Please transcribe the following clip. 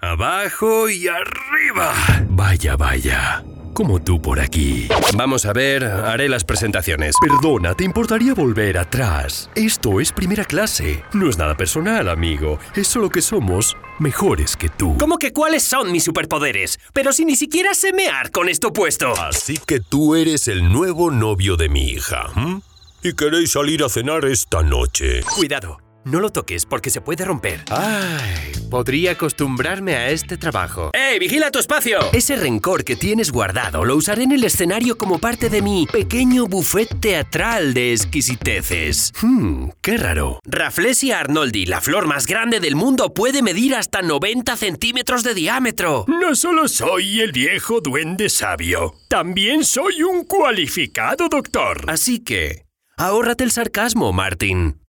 abajo y arriba. Vaya, vaya. Como tú por aquí. Vamos a ver, haré las presentaciones. Perdona, ¿te importaría volver atrás? Esto es primera clase. No es nada personal, amigo. Es solo que somos mejores que tú. ¿Cómo que cuáles son mis superpoderes? Pero si ni siquiera sé mear con esto puesto. Así que tú eres el nuevo novio de mi hija, ¿m? ¿Y queréis salir a cenar esta noche? Cuidado, no lo toques porque se puede romper. Ay, podría acostumbrarme a este trabajo. ¡Ey, vigila tu espacio! Ese rencor que tienes guardado lo usaré en el escenario como parte de mi pequeño buffet teatral de exquisiteces. Qué raro. Rafflesia arnoldi, la flor más grande del mundo, puede medir hasta 90 centímetros de diámetro. No solo soy el viejo duende sabio, también soy un cualificado doctor. Así que, ahórrate el sarcasmo, Martin.